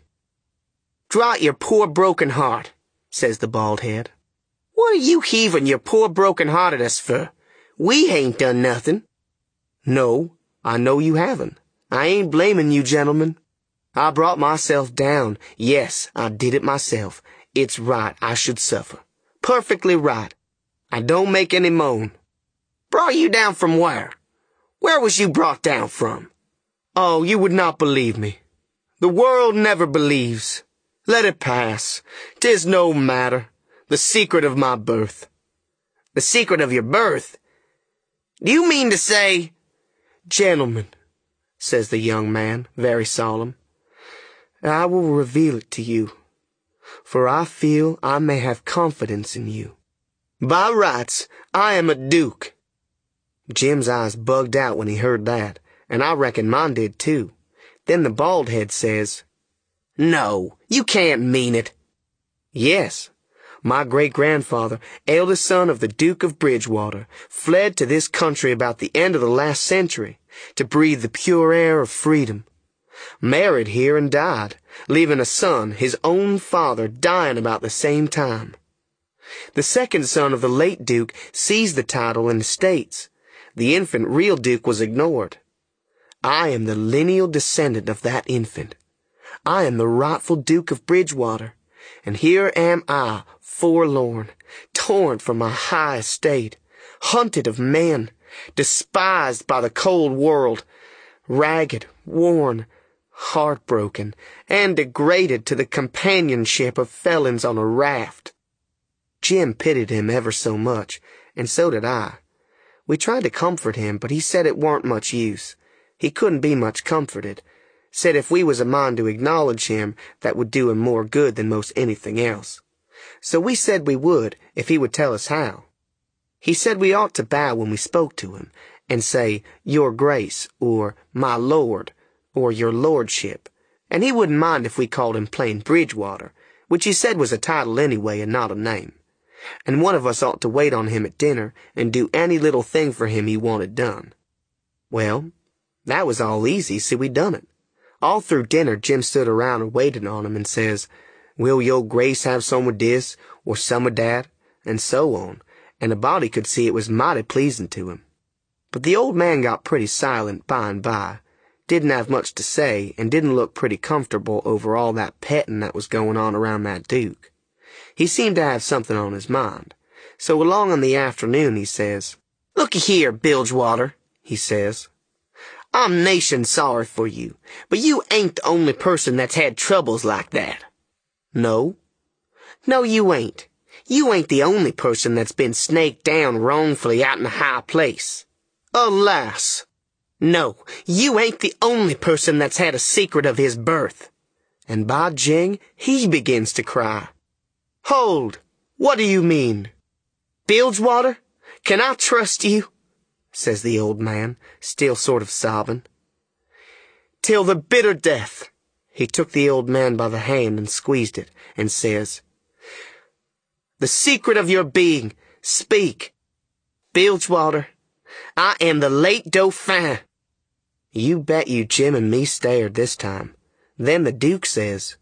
[SPEAKER 1] "Dry your poor broken heart," says the bald head. "What are you heaving your poor broken heart at us for? We hain't done nothing." "No, I know you haven't. I ain't blaming you, gentlemen. I brought myself down. Yes, I did it myself. It's right I should suffer. Perfectly right. I don't make any moan. Brought you down from where? Where was you brought down from? Oh, you would not believe me. The world never believes. Let it pass. 'Tis no matter. The secret of my birth. The secret of your birth? Do you mean to say... Gentlemen, says the young man, very solemn, I will reveal it to you, for I feel I may have confidence in you. By rights, I am a duke. Jim's eyes bugged out when he heard that, and I reckon mine did too. Then the bald head says, No, you can't mean it. Yes, my great-grandfather, eldest son of the Duke of Bridgewater, fled to this country about the end of the last century to breathe the pure air of freedom. Married here and died, leaving a son, his own father, dying about the same time. The second son of the late Duke seized the title and estates. The infant real Duke was ignored. I am the lineal descendant of that infant. I am the rightful Duke of Bridgewater, and here am I, forlorn, torn from my high estate, hunted of men, despised by the cold world, ragged, worn, heartbroken, and degraded to the companionship of felons on a raft. Jim pitied him ever so much, and so did I. We tried to comfort him, but he said it warn't much use. He couldn't be much comforted. Said if we was a mind to acknowledge him, that would do him more good than most anything else. So we said we would, if he would tell us how. He said we ought to bow when we spoke to him, and say, Your Grace, or My Lord, or Your Lordship, and he wouldn't mind if we called him plain Bridgewater, which he said was a title anyway and not a name. And one of us ought to wait on him at dinner and do any little thing for him he wanted done. Well, that was all easy, so we done it. All through dinner, Jim stood around and waited on him and says, Will your Grace have some of this, or some of that, and so on, and a body could see it was mighty pleasing to him. But the old man got pretty silent by and by, didn't have much to say, and didn't look pretty comfortable over all that petting that was going on around that Duke. He seemed to have something on his mind. So along in the afternoon he says, Looky here, Bilgewater, he says. I'm nation sorry for you, but you ain't the only person that's had troubles like that. No. No, you ain't. You ain't the only person that's been snaked down wrongfully out in a high place. Alas! No, you ain't the only person that's had a secret of his birth. And by jing, he begins to cry. Hold! What do you mean? Bilgewater, can I trust you? Says the old man, still sort of sobbing. Till the bitter death. He took the old man by the hand and squeezed it, and says, The secret of your being, speak. Bilgewater, I am the late Dauphin. You bet you Jim and me stared this time. Then the Duke says,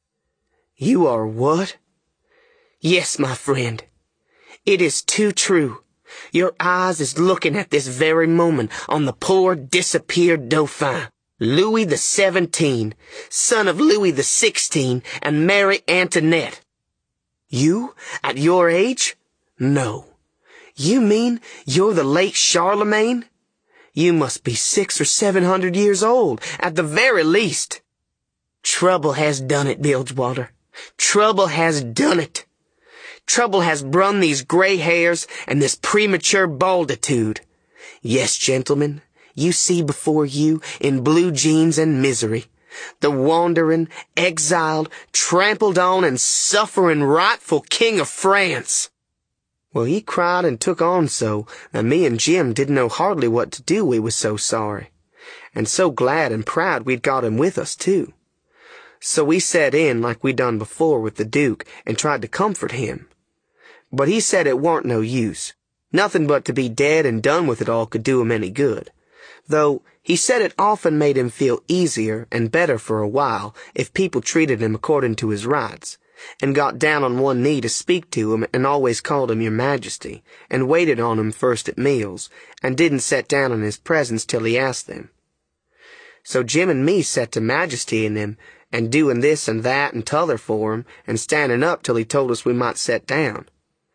[SPEAKER 1] You are what? Yes, my friend. It is too true. Your eyes is looking at this very moment on the poor disappeared Dauphin, Louis the Seventeenth, son of Louis the Sixteenth and Mary Antoinette. You, at your age? No. You mean you're the late Charlemagne? You must be six or seven hundred years old, at the very least. Trouble has done it, Bilgewater. Trouble has done it. Trouble has brung these gray hairs and this premature balditude. Yes, gentlemen, you see before you, in blue jeans and misery, the wandering, exiled, trampled on and suffering rightful King of France. Well, he cried and took on so that me and Jim didn't know hardly what to do, we was so sorry, and so glad and proud we'd got him with us, too. So we set in like we done before with the Duke and tried to comfort him. But he said it warn't no use. Nothing but to be dead and done with it all could do him any good. Though he said it often made him feel easier and better for a while if people treated him according to his rights, and got down on one knee to speak to him and always called him Your Majesty, and waited on him first at meals, and didn't set down in his presence till he asked them. So Jim and me set to majestying him, and doing this and that and t'other for him, and standing up till he told us we might set down.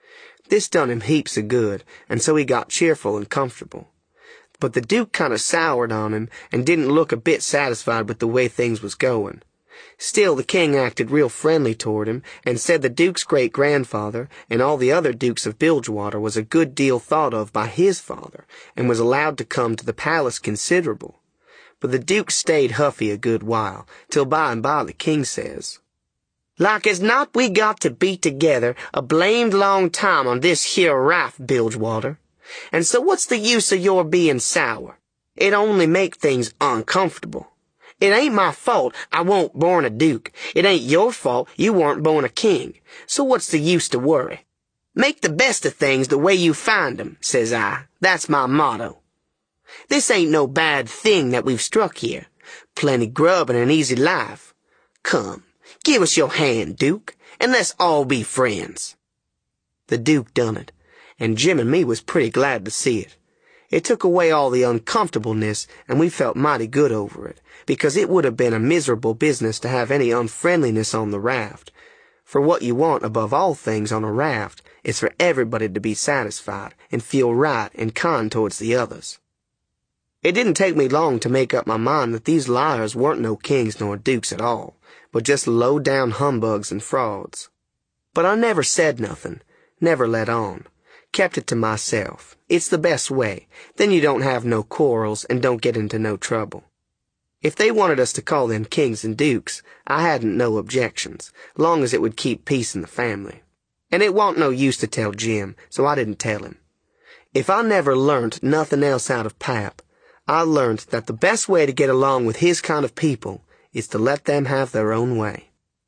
[SPEAKER 1] This done him heaps of good, and so he got cheerful and comfortable. But the Duke kind of soured on him and didn't look a bit satisfied with the way things was going. Still, the king acted real friendly toward him and said the Duke's great-grandfather and all the other Dukes of Bilgewater was a good deal thought of by his father and was allowed to come to the palace considerable. But the Duke stayed huffy a good while, till by and by the king says, "Like as not we got to be together a blamed long time on this here raft, Bilgewater. And so what's the use of your being sour? It only make things uncomfortable. It ain't my fault I won't born a duke. It ain't your fault you weren't born a king. So what's the use to worry? Make the best of things the way you find 'em, says I. That's my motto. This ain't no bad thing that we've struck here. Plenty grub and an easy life. Come, give us your hand, Duke, and let's all be friends." The Duke done it, and Jim and me was pretty glad to see it. It took away all the uncomfortableness, and we felt mighty good over it, because it would have been a miserable business to have any unfriendliness on the raft. For what you want above all things on a raft is for everybody to be satisfied and feel right and kind towards the others. It didn't take me long to make up my mind that these liars weren't no kings nor dukes at all, but just low-down humbugs and frauds. But I never said nothing, never let on. Kept it to myself. It's the best way. Then you don't have no quarrels and don't get into no trouble. If they wanted us to call them kings and dukes, I hadn't no objections, long as it would keep peace in the family. And it wa'n't no use to tell Jim, so I didn't tell him. If I never learnt nothing else out of Pap, I learnt that the best way to get along with his kind of people is to let them have their own way.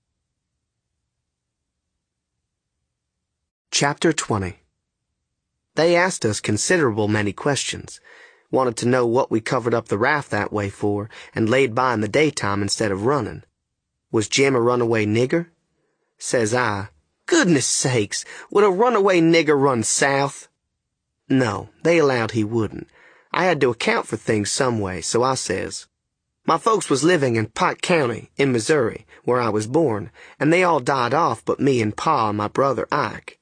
[SPEAKER 1] Chapter twenty. They asked us considerable many questions, wanted to know what we covered up the raft that way for, and laid by in the daytime instead of running. Was Jim a runaway nigger? Says I, "Goodness sakes, would a runaway nigger run south?" No, they allowed he wouldn't. I had to account for things some way, so I says, "My folks was living in Pike County, in Missouri, where I was born, and they all died off but me and Pa and my brother Ike.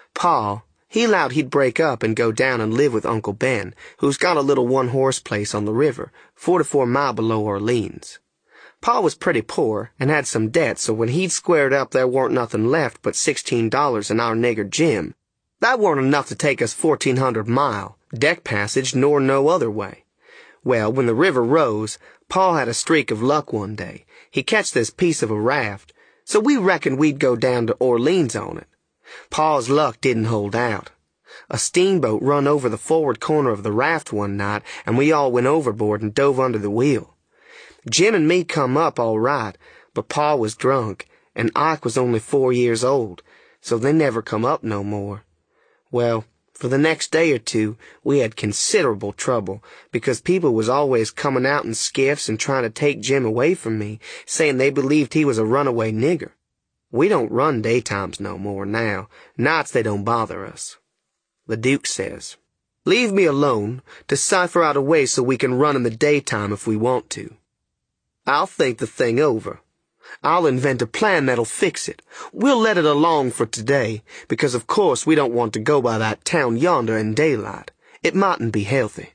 [SPEAKER 1] Pa, he allowed he'd break up and go down and live with Uncle Ben, who's got a little one-horse place on the river, forty-four mile below Orleans. Pa was pretty poor and had some debt, so when he'd squared up there warn't nothing left but sixteen dollars and our nigger Jim. That warn't enough to take us fourteen hundred mile, deck passage nor no other way. Well, when the river rose, Pa had a streak of luck one day. He catched this piece of a raft, so we reckoned we'd go down to Orleans on it. Pa's luck didn't hold out. A steamboat run over the forward corner of the raft one night, and we all went overboard and dove under the wheel. Jim and me come up all right, but Pa was drunk, and Ike was only four years old, so they never come up no more. Well, for the next day or two, we had considerable trouble, because people was always coming out in skiffs and trying to take Jim away from me, saying they believed he was a runaway nigger. We don't run daytimes no more now. Nights they don't bother us. The Duke says, "Leave me alone to cipher out a way so we can run in the daytime if we want to. I'll think the thing over. I'll invent a plan that'll fix it. We'll let it along for today, because of course we don't want to go by that town yonder in daylight. It mightn't be healthy."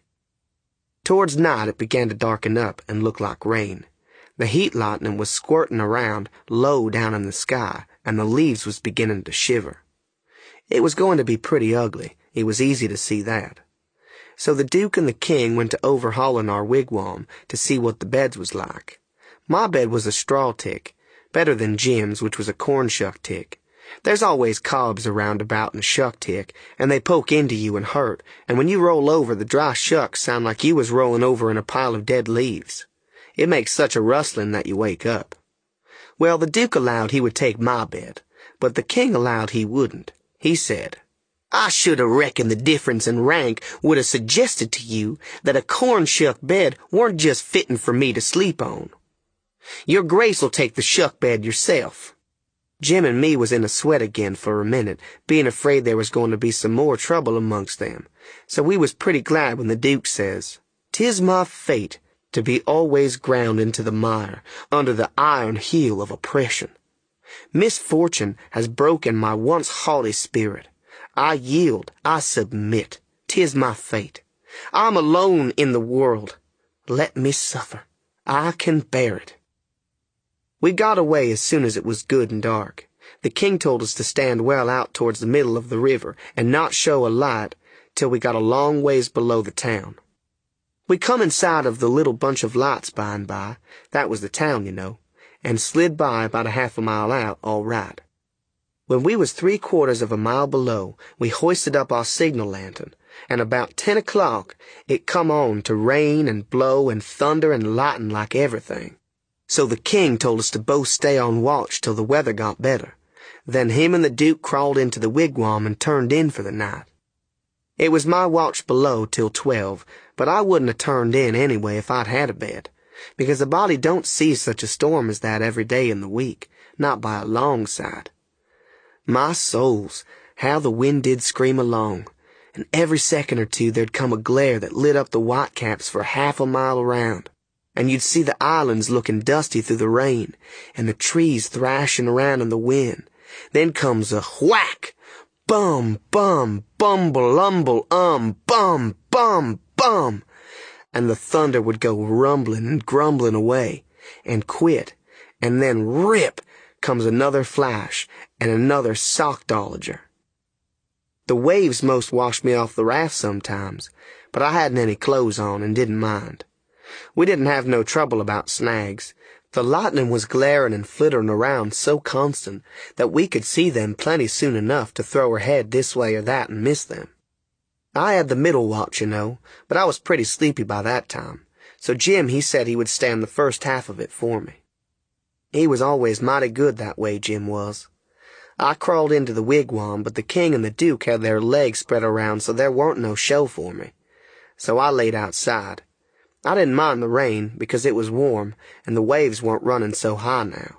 [SPEAKER 1] Towards night it began to darken up and look like rain. The heat lightning was squirting around low down in the sky, and the leaves was beginning to shiver. It was going to be pretty ugly, it was easy to see that. So the Duke and the King went to overhauling our wigwam to see what the beds was like. My bed was a straw tick, better than Jim's, which was a corn shuck tick. There's always cobs around about in a shuck tick, and they poke into you and hurt, and when you roll over, the dry shucks sound like you was rolling over in a pile of dead leaves. It makes such a rustling that you wake up. Well, the Duke allowed he would take my bed, but the King allowed he wouldn't. He said, "I should have reckoned the difference in rank would have suggested to you that a corn shuck bed weren't just fitting for me to sleep on. Your Grace'll take the shuck bed yourself." Jim and me was in a sweat again for a minute, being afraid there was going to be some more trouble amongst them, so we was pretty glad when the Duke says, "'Tis my fate to be always ground into the mire, under the iron heel of oppression. Misfortune has broken my once haughty spirit. I yield, I submit. 'Tis my fate. I'm alone in the world. Let me suffer. I can bear it. We got away as soon as it was good and dark. The king told us to stand well out towards the middle of the river and not show a light till we got a long ways below the town. We come inside of the little bunch of lights by and by, that was the town, you know, and slid by about a half a mile out, all right. When we was three quarters of a mile below, we hoisted up our signal lantern, and about ten o'clock it come on to rain and blow and thunder and lighten like everything. So the king told us to both stay on watch till the weather got better. Then him and the Duke crawled into the wigwam and turned in for the night. It was my watch below till twelve, but I wouldn't have turned in anyway if I'd had a bed, because a body don't see such a storm as that every day in the week, not by a long sight. My souls, how the wind did scream along, and every second or two there'd come a glare that lit up the whitecaps for half a mile around, and you'd see the islands looking dusty through the rain, and the trees thrashing around in the wind. Then comes a whack! Bum, bum, bumble, umble, um, bum, bum, bum, and the thunder would go rumbling and grumbling away, and quit, and then rip comes another flash and another sockdologer. The waves most washed me off the raft sometimes, but I hadn't any clothes on and didn't mind. We didn't have no trouble about snags. The lightning was glaring and flittering around so constant that we could see them plenty soon enough to throw her head this way or that and miss them. I had the middle watch, you know, but I was pretty sleepy by that time, so Jim he said he would stand the first half of it for me. He was always mighty good that way, Jim was. I crawled into the wigwam, but the king and the Duke had their legs spread around so there weren't no show for me. So I laid outside. I didn't mind the rain, because it was warm, and the waves weren't running so high now.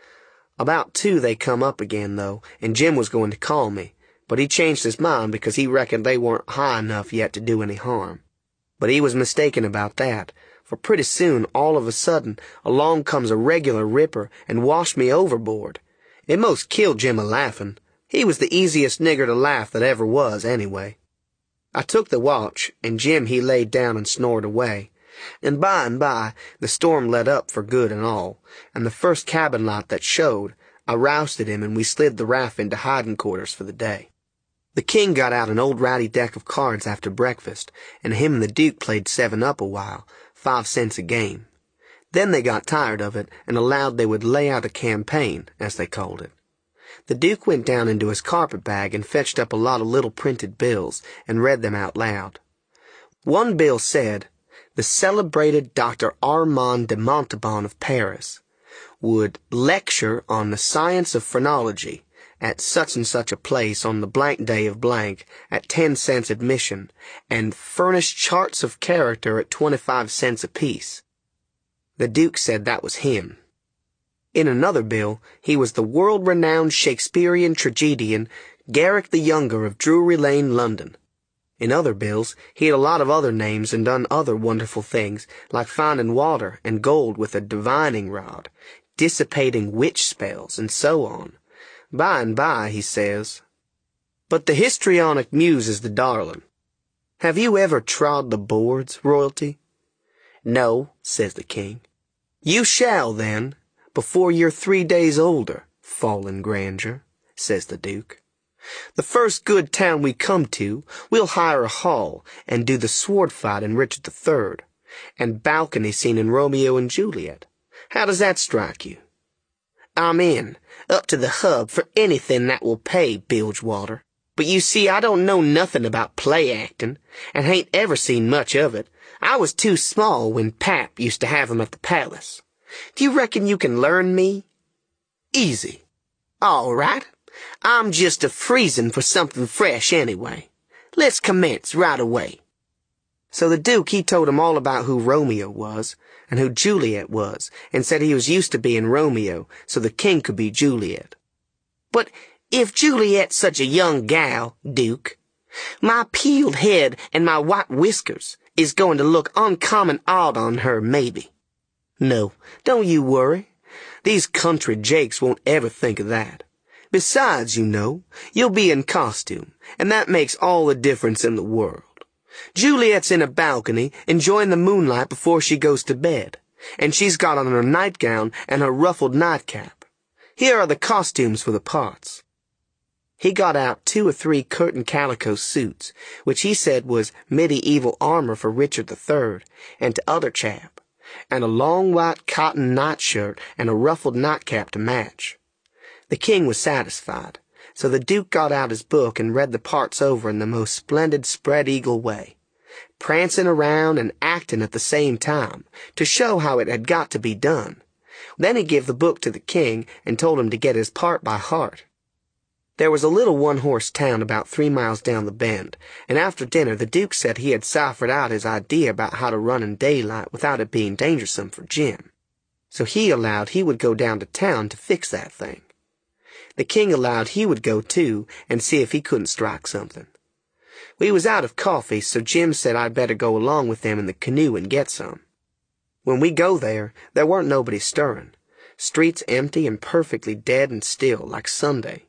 [SPEAKER 1] About two they come up again, though, and Jim was going to call me, but he changed his mind because he reckoned they weren't high enough yet to do any harm. But he was mistaken about that, for pretty soon, all of a sudden, along comes a regular ripper and washed me overboard. It most killed Jim a-laughing. He was the easiest nigger to laugh that ever was, anyway. I took the watch, and Jim he laid down and snored away. And by and by, the storm let up for good and all, and the first cabin light that showed, I rousted him and we slid the raft into hiding quarters for the day. The king got out an old ratty deck of cards after breakfast, and him and the Duke played seven-up a while, five cents a game. Then they got tired of it and allowed they would lay out a campaign, as they called it. The Duke went down into his carpet bag and fetched up a lot of little printed bills and read them out loud. One bill said, the celebrated Doctor Armand de Montauban of Paris would lecture on the science of phrenology at such and such a place on the blank day of blank at ten cents admission, and furnish charts of character at twenty-five cents apiece. The Duke said that was him. In another bill, he was the world-renowned Shakespearean tragedian Garrick the Younger of Drury Lane, London. In other bills, he had a lot of other names and done other wonderful things, like finding water and gold with a divining rod, dissipating witch spells, and so on. By and by, he says, but the histrionic muse is the darling. Have you ever trod the boards, royalty? No, says the king. You shall, then, before you're three days older, fallen grandeur, says the Duke. The first good town we come to, we'll hire a hall and do the sword fight in Richard the Third, and balcony scene in Romeo and Juliet. How does that strike you? I'm in, up to the hub for anything that will pay, Bilgewater. But you see, I don't know nothing about play acting, and hain't ever seen much of it. I was too small when Pap used to have 'em at the palace. Do you reckon you can learn me? Easy. All right. I'm just a-freezin' for something fresh anyway. Let's commence right away. So the Duke, he told him all about who Romeo was, and who Juliet was, and said he was used to being Romeo, so the king could be Juliet. But if Juliet's such a young gal, Duke, my peeled head and my white whiskers is going to look uncommon odd on her, maybe. No, don't you worry. These country jakes won't ever think of that. Besides, you know, you'll be in costume, and that makes all the difference in the world. Juliet's in a balcony, enjoying the moonlight before she goes to bed, and she's got on her nightgown and her ruffled nightcap. Here are the costumes for the parts." He got out two or three curtain calico suits, which he said was medieval armor for Richard the Third, and t'other chap, and a long white cotton nightshirt and a ruffled nightcap to match. The king was satisfied, so the Duke got out his book and read the parts over in the most splendid spread-eagle way, prancing around and acting at the same time, to show how it had got to be done. Then he gave the book to the king and told him to get his part by heart. There was a little one-horse town about three miles down the bend, and after dinner the Duke said he had ciphered out his idea about how to run in daylight without it being dangersome for Jim. So he allowed he would go down to town to fix that thing. The king allowed he would go too and see if he couldn't strike something. We was out of coffee, so Jim said I'd better go along with them in the canoe and get some. When we go there, there weren't nobody stirring. Streets empty and perfectly dead and still, like Sunday.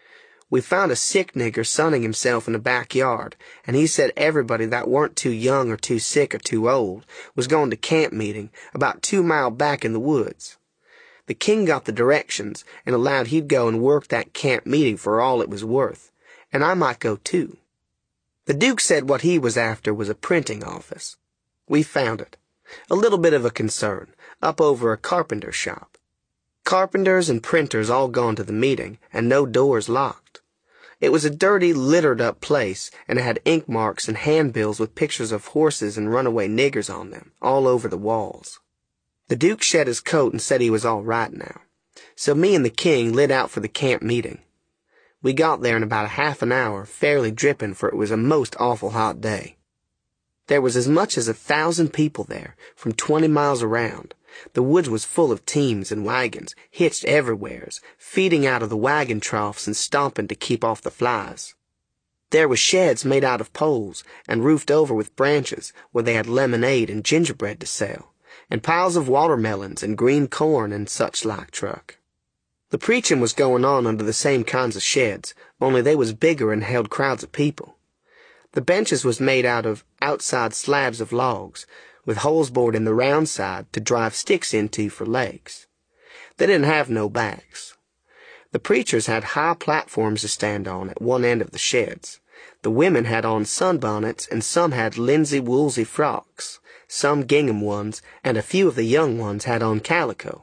[SPEAKER 1] We found a sick nigger sunning himself in the backyard, and he said everybody that weren't too young or too sick or too old was going to camp meeting about two mile back in the woods. The king got the directions and allowed he'd go and work that camp meeting for all it was worth, and I might go too. The Duke said what he was after was a printing office. We found it. A little bit of a concern, up over a carpenter shop. Carpenters and printers all gone to the meeting, and no doors locked. It was a dirty, littered-up place, and it had ink marks and handbills with pictures of horses and runaway niggers on them, all over the walls. The Duke shed his coat and said he was all right now. So me and the king lit out for the camp meeting. We got there in about a half an hour, fairly dripping, for it was a most awful hot day. There was as much as a thousand people there, from twenty miles around. The woods was full of teams and wagons, hitched everywheres, feeding out of the wagon troughs and stomping to keep off the flies. There was sheds made out of poles and roofed over with branches where they had lemonade and gingerbread to sell, and piles of watermelons and green corn and such like truck. The preaching was going on under the same kinds of sheds, only they was bigger and held crowds of people. The benches was made out of outside slabs of logs, with holes bored in the round side to drive sticks into for legs. They didn't have no backs. The preachers had high platforms to stand on at one end of the sheds. The women had on sunbonnets, and some had linsey-woolsey frocks, some gingham ones, and a few of the young ones had on calico.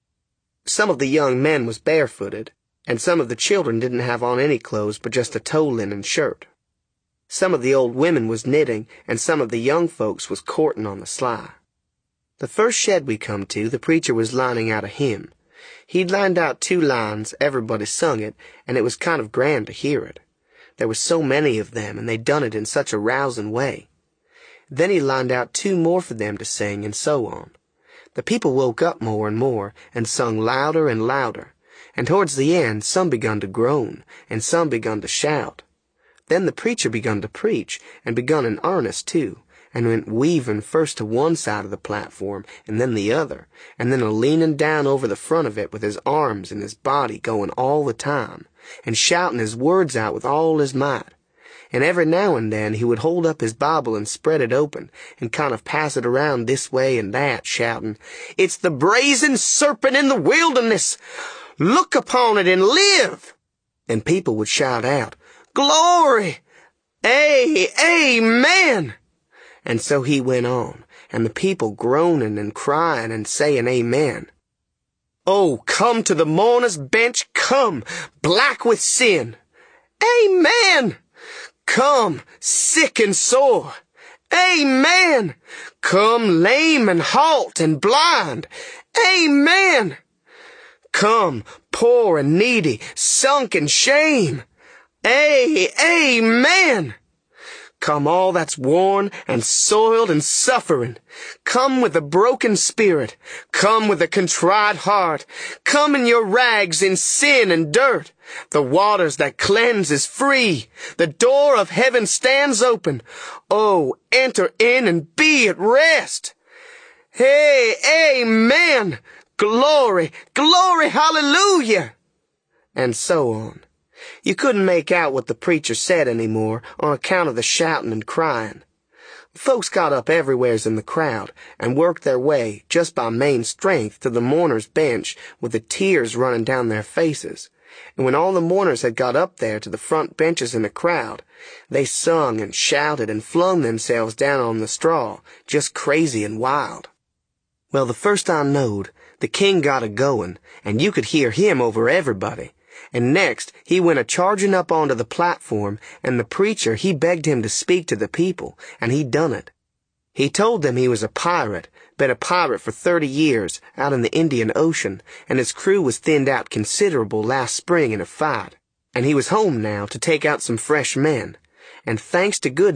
[SPEAKER 1] Some of the young men was barefooted, and some of the children didn't have on any clothes but just a tow-linen shirt. Some of the old women was knitting, and some of the young folks was courting on the sly. The first shed we come to, the preacher was lining out a hymn. He'd lined out two lines, everybody sung it, and it was kind of grand to hear it. There was so many of them, and they done it in such a rousing way. Then he lined out two more for them to sing, and so on. The people woke up more and more, and sung louder and louder, and towards the end some begun to groan, and some begun to shout. Then the preacher begun to preach, and begun in earnest too, and went weaving first to one side of the platform, and then the other, and then a-leaning down over the front of it with his arms and his body going all the time, and shouting his words out with all his might. And every now and then he would hold up his Bible and spread it open, and kind of pass it around this way and that, shouting, "It's the brazen serpent in the wilderness! Look upon it and live!" And people would shout out, "Glory! Ay, amen!" And so he went on, and the people groaning and crying and saying amen. "Oh, come to the mourner's bench, come, black with sin. Amen! Come, sick and sore. Amen! Come, lame and halt and blind. Amen! Come, poor and needy, sunk in shame. Ay, amen! Come all that's worn and soiled and suffering. Come with a broken spirit. Come with a contrite heart. Come in your rags in sin and dirt. The waters that cleanse is free. The door of heaven stands open. Oh, enter in and be at rest. Hey, amen! Glory, glory, hallelujah! and so on. You couldn't make out what the preacher said anymore on account of the shouting and crying. Folks got up everywheres in the crowd and worked their way just by main strength to the mourners' bench with the tears running down their faces. And when all the mourners had got up there to the front benches in the crowd, they sung and shouted and flung themselves down on the straw, just crazy and wild. Well, the first I knowed, the king got a-going, and you could hear him over everybody. And next, he went a-charging up onto the platform, and the preacher, he begged him to speak to the people, and he done it. He told them he was a pirate, been a pirate for thirty years, out in the Indian Ocean, and his crew was thinned out considerable last spring in a fight, and he was home now to take out some fresh men. And thanks to goodness,